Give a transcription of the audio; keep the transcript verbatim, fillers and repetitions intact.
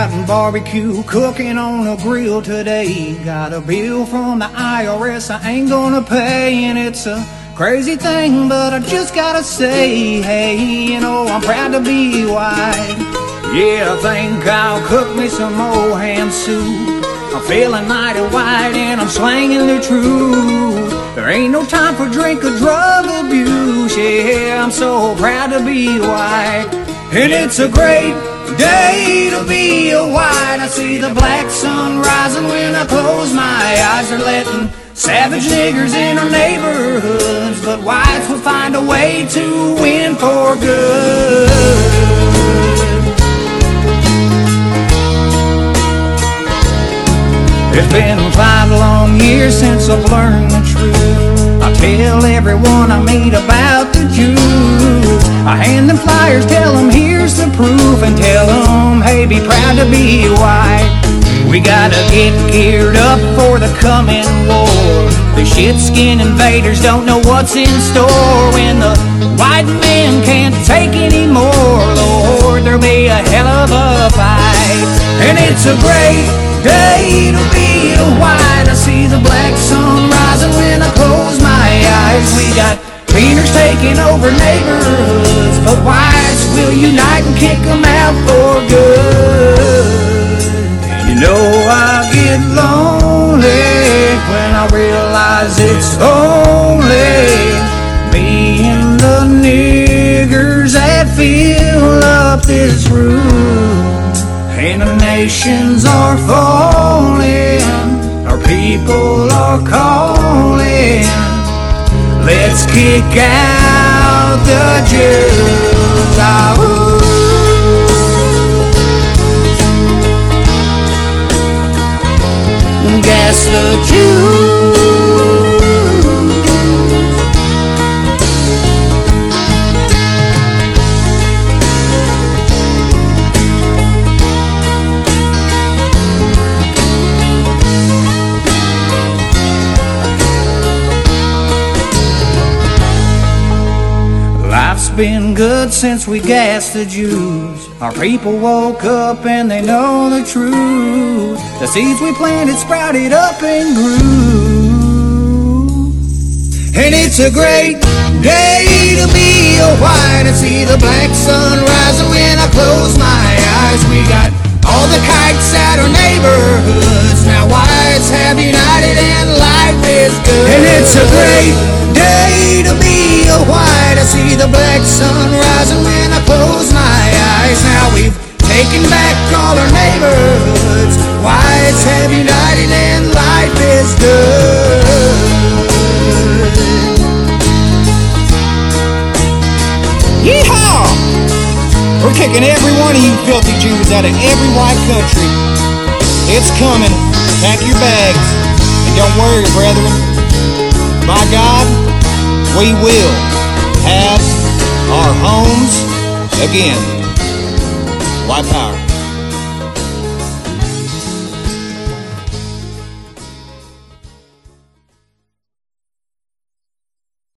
out barbecue, cooking on a grill today. Got a bill from the I R S I ain't gonna pay, and it's a crazy thing, but I just gotta say, hey, you know, I'm proud to be white. Yeah, I think I'll cook me some old ham soup. I'm feeling mighty white and I'm slanging the truth. There ain't no time for drink or drug abuse. Yeah, I'm so proud to be white. And it's a great day to be a white. I see the black sun rising when I close my eyes. They're letting savage niggers in our neighborhoods, but whites will find a way to win for good. It's been five long years since I've learned the truth. I tell everyone I meet about the Jews. I hand them flyers, tell them here's the proof, and tell them, hey, be proud to be white. We gotta get geared up for the coming war. The shit-skin invaders don't know what's in store. When the white men can't take anymore, Lord, there'll be a hell of a fight. And it's a great day to be a white. I see the black sun rising when I close my eyes. We got cleaners taking over neighborhoods, but whites will unite and kick them out for good. And you know I get lonely when I realize it's only me and the niggers that fill up this room. And the nations are falling, our people are calling. Let's kick out the Jews. Ah, gas the Jews. Life's been good since we gassed the Jews. Our people woke up and they know the truth. The seeds we planted sprouted up and grew. And it's a great day to be a white. I see the black sun rising when I close my eyes. We got all the kites at our neighborhoods. Now whites have united and life is good. And it's a great day to be a white. I see the black sun rising when I close my eyes. Now we've taken back all our neighborhoods. Whites have united and life is good. Yeehaw! We're kicking every one of you filthy Jews out of every white country. It's coming. Pack your bags. And don't worry, brethren. By God, we will have our homes again. White power.